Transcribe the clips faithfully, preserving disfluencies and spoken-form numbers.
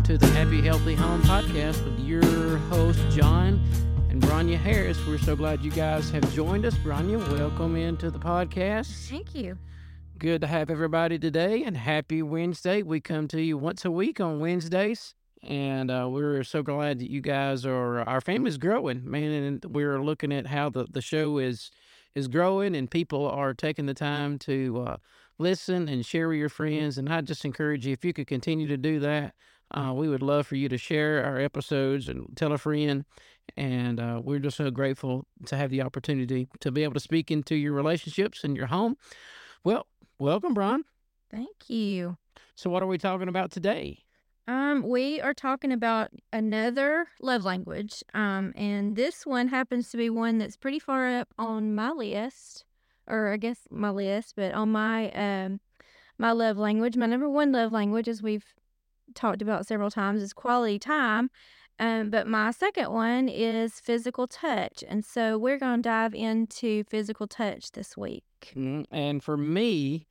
to the Happy Healthy Home Podcast with your host, John and Bronya Harris. We're so glad you guys have joined us. Bronya, welcome into the podcast. Thank you. Good to have everybody today, and happy Wednesday. We come to you once a week on Wednesdays, and uh, we're so glad that you guys are, our family's growing, man, and we're looking at how the, the show is is growing, and people are taking the time to uh, listen and share with your friends. And I just encourage you, if you could continue to do that, uh, we would love for you to share our episodes and tell a friend. And uh, we're just so grateful to have the opportunity to be able to speak into your relationships and your home. Well, welcome, Brian. Thank you. So what are we talking about today? Um, we are talking about another love language, um, and this one happens to be one that's pretty far up on my list, or I guess my list, but on my um my love language, my number one love language, as we've talked about several times, is quality time. Um, but my second one is physical touch, and so we're going to dive into physical touch this week. Mm, And for me,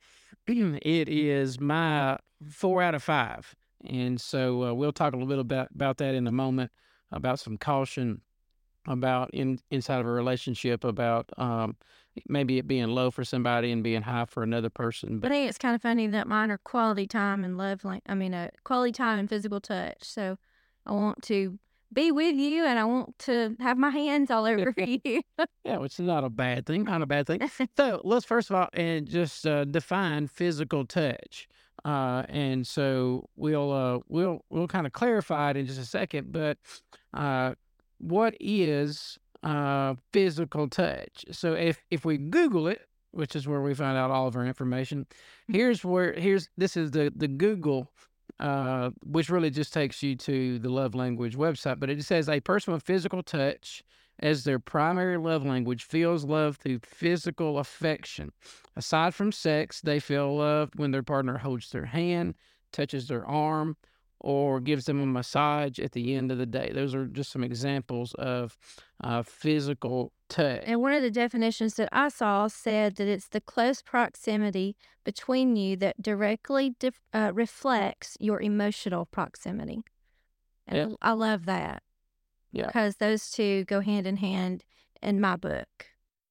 it is my four out of five. And so uh, we'll talk a little bit about, about that in a moment, about some caution about in inside of a relationship, about um, maybe it being low for somebody and being high for another person. I But think it's kind of funny that mine are quality time and love, like I mean, uh, quality time and physical touch. So I want to be with you, and I want to have my hands all over you. yeah, which is not a bad thing, not a bad thing. So let's first of all and just uh, define physical touch. Uh, and so we'll uh, we'll we'll kind of clarify it in just a second. But uh, what is uh, physical touch? So if if we Google it, which is where we find out all of our information, here's where here's this is the the Google, uh, which really just takes you to the love language website. But it says a person with physical touch as their primary love language feels love through physical affection. Aside from sex, they feel loved when their partner holds their hand, touches their arm, or gives them a massage at the end of the day. Those are just some examples of uh, physical touch. And one of the definitions that I saw said that it's the close proximity between you that directly dif- uh, reflects your emotional proximity. And Yeah. I I love that. Yeah. Because those two go hand in hand in my book.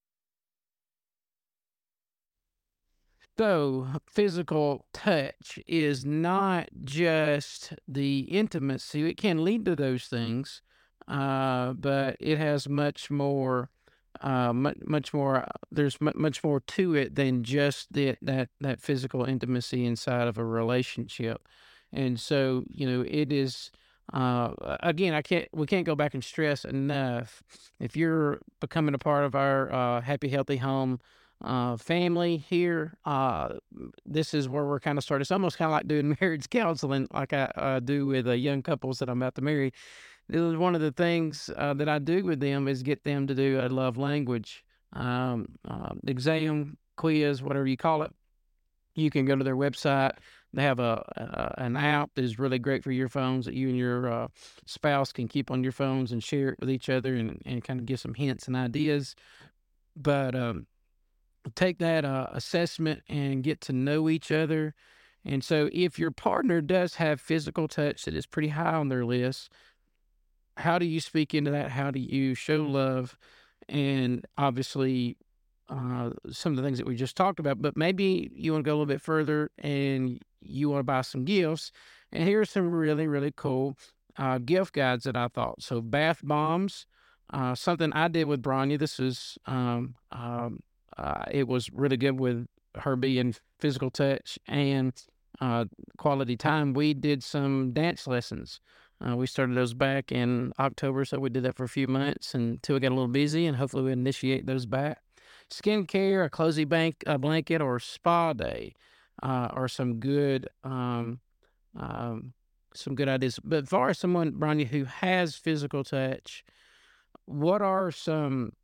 So, physical touch is not just the intimacy. It can lead to those things, uh, but it has much more, uh, much, much more. uh, There's mu- much more to it than just the, that that physical intimacy inside of a relationship. And so, you know, it is. Uh, again, I can't. We can't go back and stress enough. If you're becoming a part of our uh, Happy Healthy Home uh, family here, uh, this is where we're kind of started. It's almost kind of like doing marriage counseling, like I uh, do with uh, young couples that I'm about to marry. This is one of the things uh, that I do with them is get them to do a love language um, uh, exam, quiz, whatever you call it. You can go to their website. They have a, a an app that is really great for your phones that you and your uh, spouse can keep on your phones and share it with each other and, and kind of give some hints and ideas. But um, take that uh, assessment and get to know each other. And so if your partner does have physical touch that is pretty high on their list, how do you speak into that? How do you show love? And obviously, uh, some of the things that we just talked about, but maybe you want to go a little bit further and you want to buy some gifts. And here's some really, really cool uh, gift guides that I thought. So bath bombs, uh, something I did with Bronya. This is, um, um, uh, it was really good with her being physical touch and uh, quality time. We did some dance lessons. Uh, we started those back in October, so we did that for a few months until we got a little busy, and hopefully we initiate those back. Skincare, a cozy bank, a blanket, or spa day uh, are some good um, um, some good ideas. But as far as someone, Bronya, who has physical touch, what are some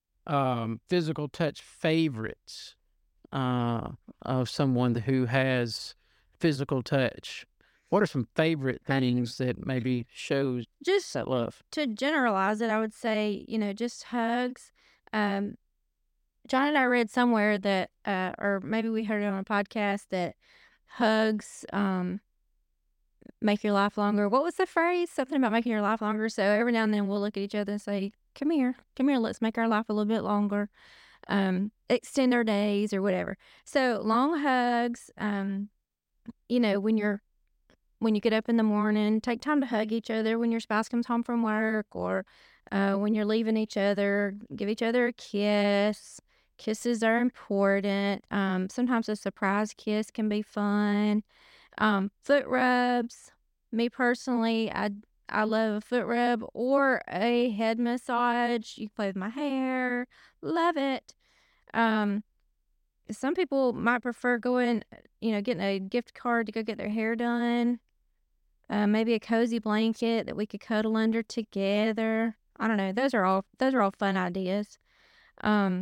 um, physical touch favorites uh, of someone who has physical touch? What are some favorite things that maybe shows Just that love? to generalize it, I would say, you know, just hugs. Um, John and I read somewhere that, uh, or maybe we heard it on a podcast, that hugs um, make your life longer. What was the phrase? Something about making your life longer. So every now and then we'll look at each other and say, come here, come here, let's make our life a little bit longer. Um, extend our days or whatever. So long hugs, um, you know, when you're when you get up in the morning, take time to hug each other when your spouse comes home from work, or uh, when you're leaving each other, give each other a kiss. Kisses are important. Um, sometimes a surprise kiss can be fun. Um, foot rubs. Me personally, I I love a foot rub or a head massage. You can play with my hair. Love it. Um, some people might prefer going, you know, getting a gift card to go get their hair done. Uh, maybe a cozy blanket that we could cuddle under together. I don't know. Those are all those are all fun ideas. Um,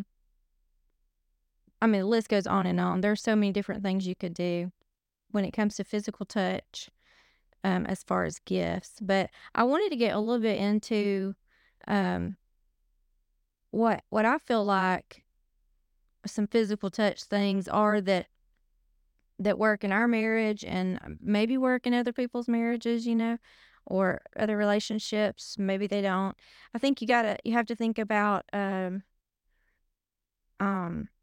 I mean, the list goes on and on. There's so many different things you could do when it comes to physical touch, um, as far as gifts. But I wanted to get a little bit into um, what what I feel like some physical touch things are that that work in our marriage and maybe work in other people's marriages, you know, or other relationships. Maybe they don't. I think you gotta you have to think about um um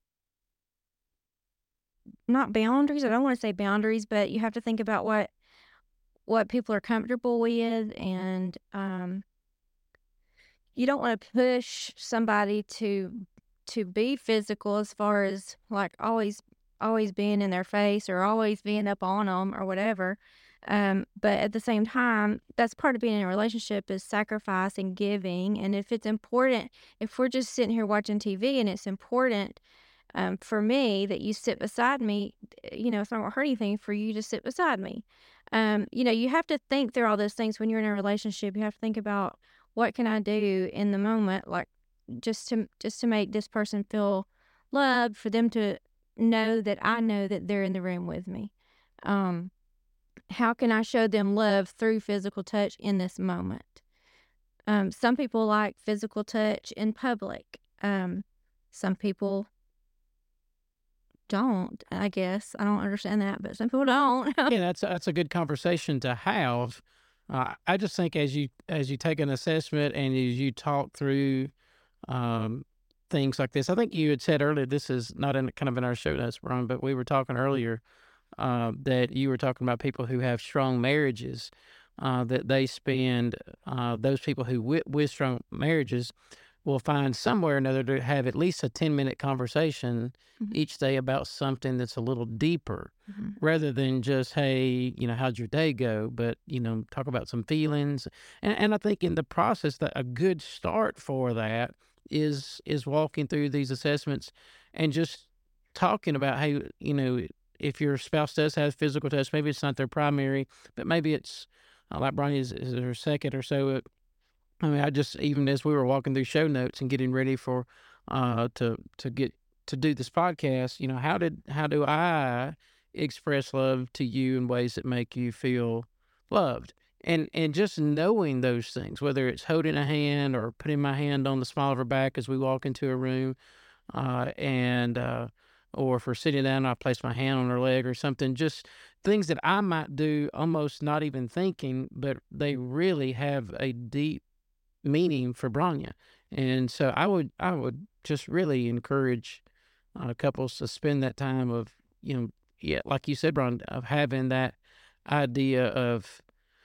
not boundaries. I don't want to say boundaries, but you have to think about what what people are comfortable with, and um you don't want to push somebody to to be physical as far as like always always being in their face or always being up on them or whatever. Um, but at the same time, that's part of being in a relationship is sacrifice and giving. And if it's important, if we're just sitting here watching T V and it's important um, for me that you sit beside me, you know, it's not going to hurt anything for you to sit beside me. Um, you know, you have to think through all those things when you're in a relationship. You have to think about what can I do in the moment, like just to just to make this person feel loved, for them to know that I know that they're in the room with me. Um, how can I show them love through physical touch in this moment? Um, some people like physical touch in public. Um, some people don't, I guess. I don't understand that, but some people don't. Yeah, that's that's a good conversation to have. Uh, I just think as you as you take an assessment and as you talk through um, things like this, I think you had said earlier, this is not in kind of in our show notes, Brian, but we were talking earlier uh, that you were talking about people who have strong marriages, uh, that they spend uh, those people who with, with strong marriages will find somewhere or another to have at least a ten minute conversation Mhm. each day about something that's a little deeper Mhm. rather than just, hey, you know, how'd your day go? But, you know, talk about some feelings. And, and I think in the process that a good start for that is, is walking through these assessments and just talking about, hey, you know, if your spouse does have physical touch, maybe it's not their primary, but maybe it's uh, like Brian is, is their second or so. I mean, I just even as we were walking through show notes and getting ready for uh to to get to do this podcast, you know, how did how do I express love to you in ways that make you feel loved? And and just knowing those things, whether it's holding a hand or putting my hand on the small of her back as we walk into a room, uh, and uh, or if we're sitting down, I place my hand on her leg or something. Just things that I might do, almost not even thinking, but they really have a deep meaning for Branya. And so I would I would just really encourage uh, couples to spend that time of, you know, yeah, like you said, Brian, of having that idea of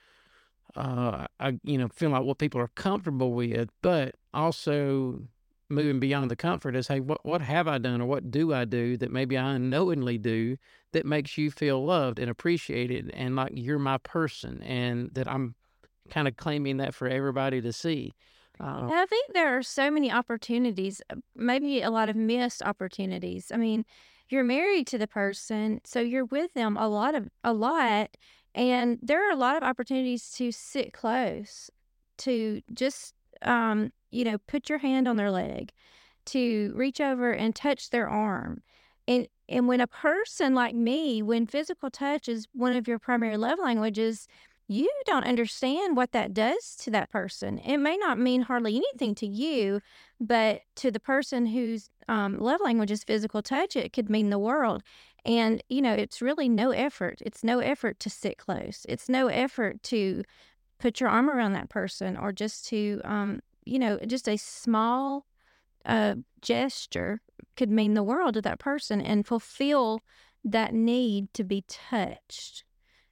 uh I, you know, feeling like what people are comfortable with, but also moving beyond the comfort is, hey, what what have I done or what do I do that maybe I unknowingly do that makes you feel loved and appreciated and like you're my person, and that I'm kind of claiming that for everybody to see. Uh, And I think there are so many opportunities, uh, maybe a lot of missed opportunities. I mean, you're married to the person, so you're with them a lot of a lot, and there are a lot of opportunities to sit close, to just um, you know, put your hand on their leg, to reach over and touch their arm. And and when a person like me, when physical touch is one of your primary love languages, you don't understand what that does to that person. It may not mean hardly anything to you, but to the person whose um, love language is physical touch, it could mean the world. And, you know, it's really no effort. It's no effort to sit close. It's no effort to put your arm around that person or just to, um, you know, just a small uh, gesture could mean the world to that person and fulfill that need to be touched.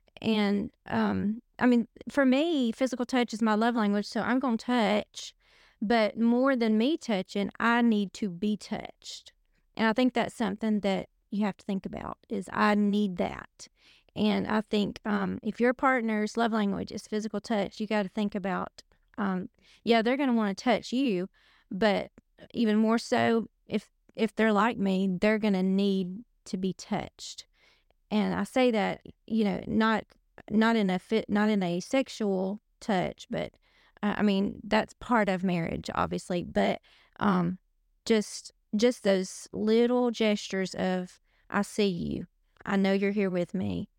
And, um, I mean, for me, physical touch is my love language, so I'm going to touch. But more than me touching, I need to be touched. And I think that's something that you have to think about is I need that. And I think um, if your partner's love language is physical touch, you got to think about, um, yeah, they're going to want to touch you, but even more so, if if they're like me, they're going to need to be touched. And I say that, you know, not not in a fit, not in a sexual touch, but uh, I mean that's part of marriage, obviously. But um, just just those little gestures of I see you, I know you're here with me.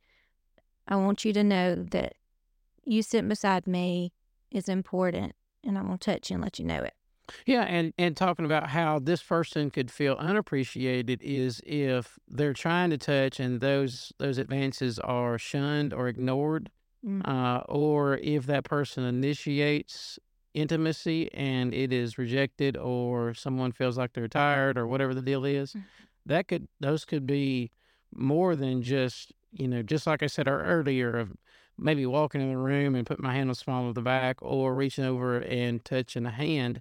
I want you to know that you sitting beside me is important, and I'm gonna touch you and let you know it. Yeah, and and talking about how this person could feel unappreciated is if they're trying to touch and those those advances are shunned or ignored, Mm. uh, or if that person initiates intimacy and it is rejected, or someone feels like they're tired, or whatever the deal is, Mm. that could those could be more than just you know just like I said ear- earlier of maybe walking in the room and put my hand on the small of the back or reaching over and touching a hand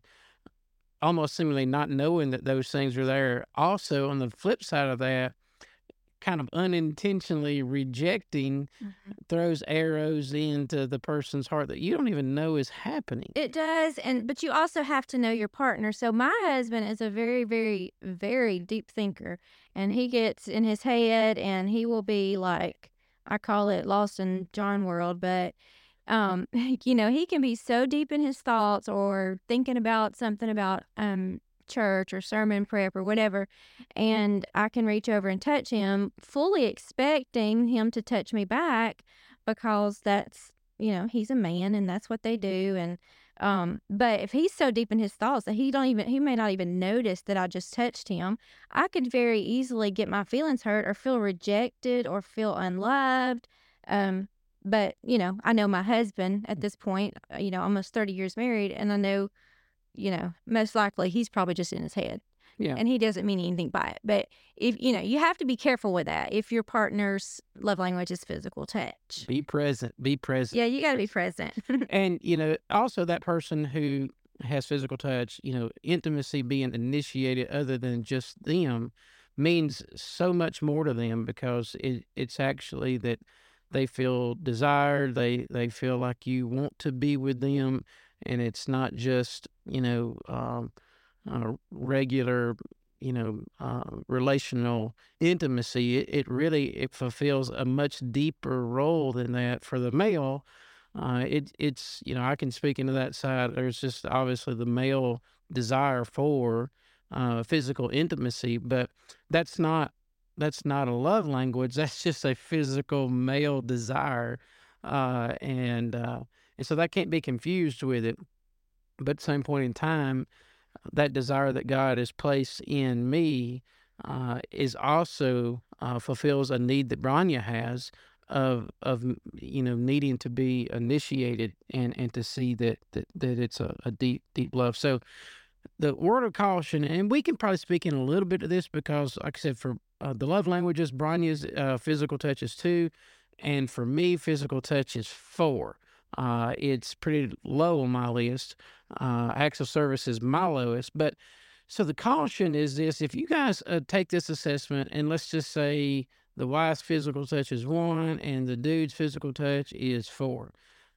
almost seemingly not knowing that those things are there. Also, on the flip side of that, kind of unintentionally rejecting Mhm. throws arrows into the person's heart that you don't even know is happening. It does, and but you also have to know your partner. So my husband is a very, very, very deep thinker, and he gets in his head, and he will be like, I call it lost in John world, but um, you know, he can be so deep in his thoughts or thinking about something about um church or sermon prep or whatever, and I can reach over and touch him, fully expecting him to touch me back because that's you know, he's a man and that's what they do. And, um, but if he's so deep in his thoughts that he don't even, he may not even notice that I just touched him, I could very easily get my feelings hurt or feel rejected or feel unloved. Um, but you know, I know my husband at this point, uh, you know, almost thirty years married, and I know, you know, most likely he's probably just in his head Yeah. and he doesn't mean anything by it. But if you know, you have to be careful with that. If your partner's love language is physical touch, Be present. Be present. yeah, you got to be present. And, you know, also that person who has physical touch, you know, intimacy being initiated other than just them means so much more to them because it, it's actually that they feel desired. They, they feel like you want to be with them. And it's not just, you know, um, uh, regular, you know, uh, relational intimacy. It, it really it fulfills a much deeper role than that for the male. Uh, it it's you know I can speak into that side. There's just obviously the male desire for uh, physical intimacy, but that's not that's not a love language. That's just a physical male desire, uh, and uh, and so that can't be confused with it. But at the same point in time, that desire that God has placed in me uh, is also uh, fulfills a need that Branya has of of you know needing to be initiated and and to see that that, that it's a, a deep deep love. So the word of caution, and we can probably speak in a little bit of this because, like I said, for uh, the love languages, Branya's uh, physical touch is two, and for me, physical touch is four. Uh, it's pretty low on my list. Uh, acts of service is my lowest, but so the caution is this: if you guys uh, take this assessment, and let's just say the wife's physical touch is one, and the dude's physical touch is four,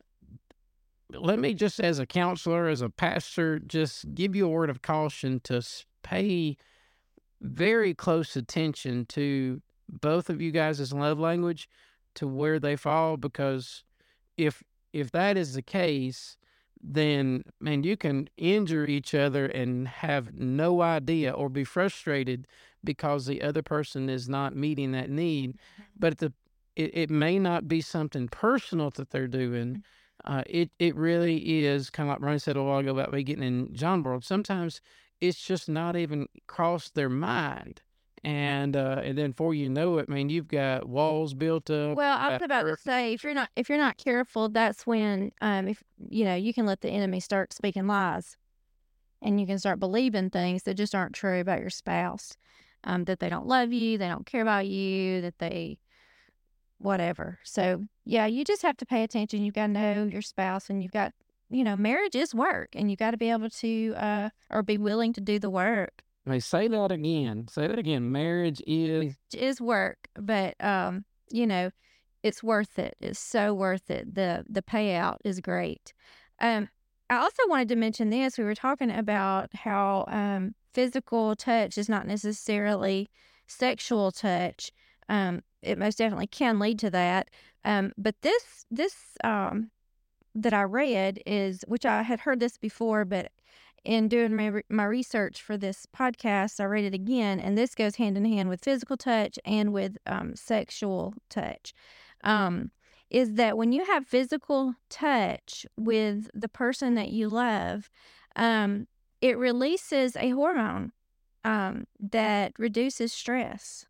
let me just as a counselor, as a pastor, just give you a word of caution to s- pay very close attention to both of you guys' love language to where they fall because if if that is the case, then man, you can injure each other and have no idea or be frustrated because the other person is not meeting that need. But at the it, it may not be something personal that they're doing. Uh, it it really is kind of like Ronnie said a while ago about me getting in John World. Sometimes it's just not even crossed their mind. And uh, and then before you know it, man, you've got walls built up. Well, I was got about to perfect- say, if you're not if you're not careful, that's when um if you know you can let the enemy start speaking lies, and you can start believing things that just aren't true about your spouse, um that they don't love you, they don't care about you, that they whatever. So yeah, you just have to pay attention. You've got to know your spouse, and you've got you know marriage is work, and you got to be able to uh or be willing to do the work. I mean, say that again. Say that again. Marriage is Is work, but um, you know, it's worth it. It's so worth it. The the payout is great. Um, I also wanted to mention this. We were talking about how um physical touch is not necessarily sexual touch. Um, it most definitely can lead to that. Um, but this this um that I read is, which I had heard this before, but in doing my, re- my research for this podcast, I read it again, and this goes hand in hand with physical touch and with um, sexual touch. Um, is that when you have physical touch with the person that you love, um, it releases a hormone um, that reduces stress.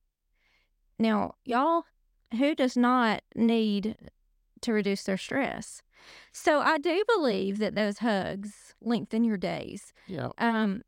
Now, y'all, who does not need to reduce their stress? So I do believe that those hugs lengthen your days. yeah. Um,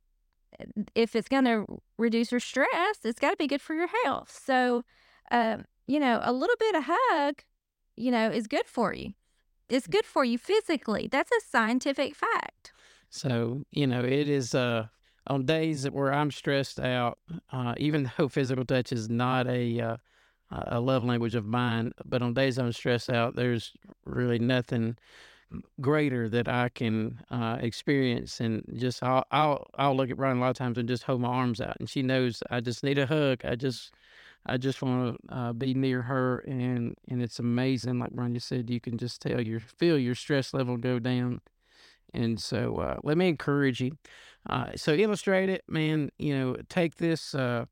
if it's going to reduce your stress, it's got to be good for your health. So, um, you know, a little bit of hug, you know, is good for you. It's good for you physically. That's a scientific fact. So, you know, it is uh, on days that where I'm stressed out, uh, even though physical touch is not a uh, a love language of mine, but on days I'm stressed out, there's really nothing greater that I can uh, experience. And just I'll, I'll I'll look at Ryan a lot of times and just hold my arms out, and she knows I just need a hug. I just I just want to uh, be near her, and and it's amazing. Like Ryan just said, you can just tell your feel your stress level go down. And so uh, let me encourage you. Uh, so illustrate it, man. You know, take this. Uh,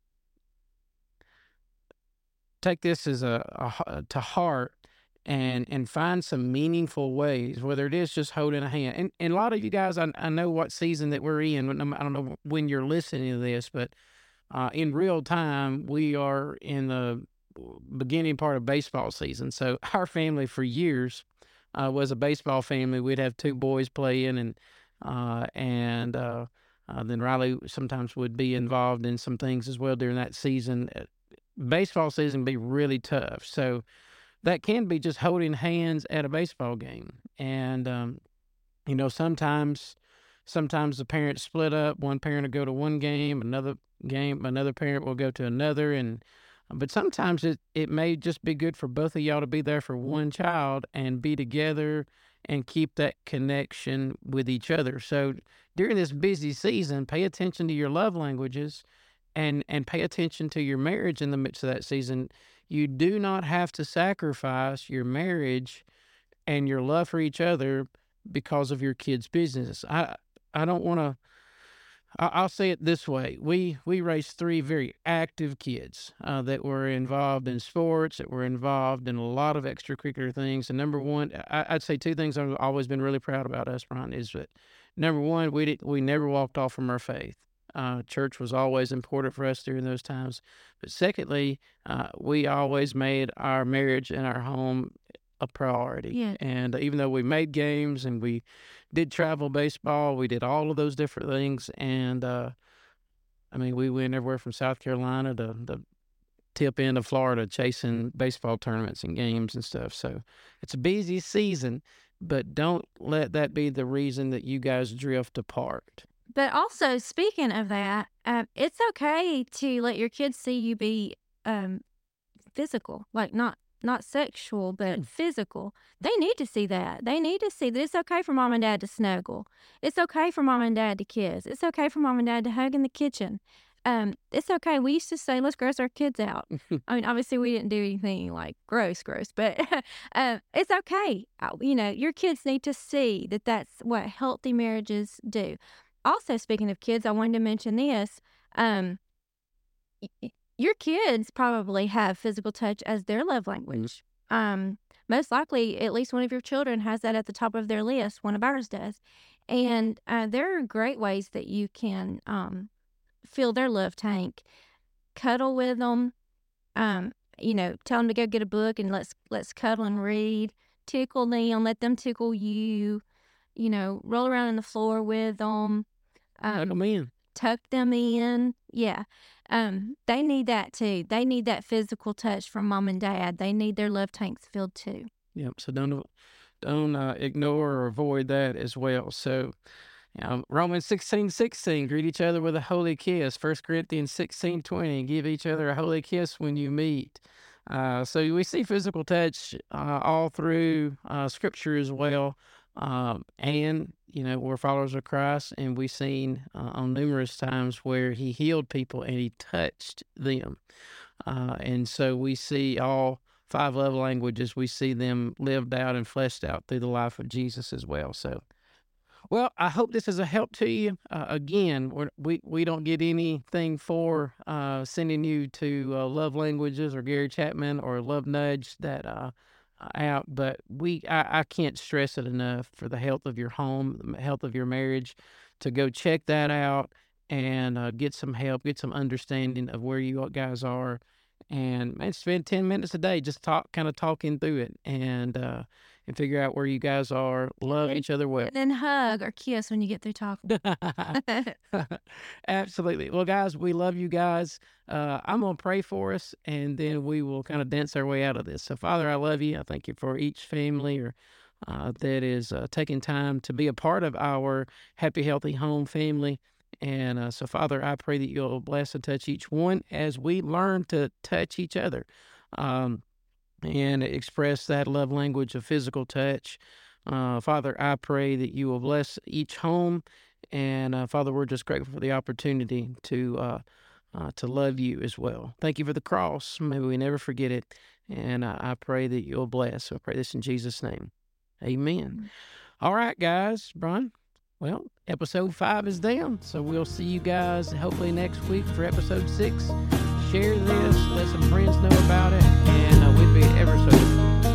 take this as a, a h- to heart, and and find some meaningful ways, whether it is just holding a hand. And, and a lot of you guys, I, I know what season that we're in. when I'm- I don't know when you're listening to this, but uh, in real time, we are in the beginning part of baseball season. So our family for years uh, was a baseball family. We'd have two boys playing, and uh, and uh, uh, then Riley sometimes would be involved in some things as well during that season. Uh, Baseball season can be really tough, so that can be just holding hands at a baseball game. And um, you know, sometimes sometimes the parents split up. One parent will go to one game, another game, another parent will go to another, and but sometimes it, it may just be good for both of y'all to be there for one child and be together and keep that connection with each other. So during this busy season, pay attention to your love languages, and and pay attention to your marriage in the midst of that season. You do not have to sacrifice your marriage and your love for each other because of your kids' business. I I don't want to. I'll say it this way: we we raised three very active kids uh, that were involved in sports, that were involved in a lot of extracurricular things. And number one, I, I'd say two things I've always been really proud about us, Brian, is that number one, we did we never walked off from our faith. Uh, church was always important for us during those times. But secondly, uh, we always made our marriage and our home a priority. Yeah. And even though we made games and we did travel baseball, we did all of those different things. And uh, I mean, we went everywhere from South Carolina to the tip end of Florida chasing baseball tournaments and games and stuff. So it's a busy season, but don't let that be the reason that you guys drift apart. But also, speaking of that, um, it's okay to let your kids see you be um, physical, like not not sexual, but physical. They need to see that. They need to see that it's okay for mom and dad to snuggle. It's okay for mom and dad to kiss. It's okay for mom and dad to hug in the kitchen. Um, it's okay. We used to say, let's gross our kids out. I mean, obviously, we didn't do anything like gross, gross, but uh, it's okay. Uh, You know, your kids need to see that that's what healthy marriages do. Also, speaking of kids, I wanted to mention this. Um, y- y- your kids probably have physical touch as their love language. Um, most likely, at least one of your children has that at the top of their list. One of ours does. And uh, there are great ways that you can um, fill their love tank. Cuddle with them. Um, you know, tell them to go get a book and let's let's cuddle and read. Tickle them. Let them tickle you. You know, roll around on the floor with them. Um, Tuck them in. Tuck them in. Yeah. Um, they need that too. They need that physical touch from mom and dad. They need their love tanks filled too. Yep. So don't don't uh, ignore or avoid that as well. So, you know, Romans sixteen sixteen, greet each other with a holy kiss. First Corinthians sixteen twenty, give each other a holy kiss when you meet. Uh, so we see physical touch uh, all through uh, Scripture as well. Um, and, you know, we're followers of Christ, and we've seen uh, on numerous times where he healed people and he touched them. Uh, and so we see all five love languages. We see them lived out and fleshed out through the life of Jesus as well. So, well, I hope this is a help to you. Uh, again, we're, we we don't get anything for uh, sending you to uh, Love Languages or Gary Chapman or Love Nudge that uh, out, but we I, I can't stress it enough for the health of your home, the health of your marriage, to go check that out and uh, get some help, get some understanding of where you guys are, and man, spend ten minutes a day just talk, kind of talking through it, and uh, and figure out where you guys are. Love each other well. And then hug or kiss when you get through talking. Absolutely. Well, guys, we love you guys. Uh, I'm going to pray for us, and then we will kind of dance our way out of this. So, Father, I love you. I thank you for each family or uh, that is uh, taking time to be a part of our Happy, Healthy Home family. And uh, so, Father, I pray that you'll bless and touch each one as we learn to touch each other. Um, and express that love language of physical touch. Uh, Father, I pray that you will bless each home. And uh, Father, we're just grateful for the opportunity to uh, uh, to love you as well. Thank you for the cross. May we never forget it. And uh, I pray that you'll bless. So I pray this in Jesus' name. Amen. All right, guys. Brian, well, episode five is down. So we'll see you guys hopefully next week for episode six. Share this, let some friends know about it, and uh, we'd be ever so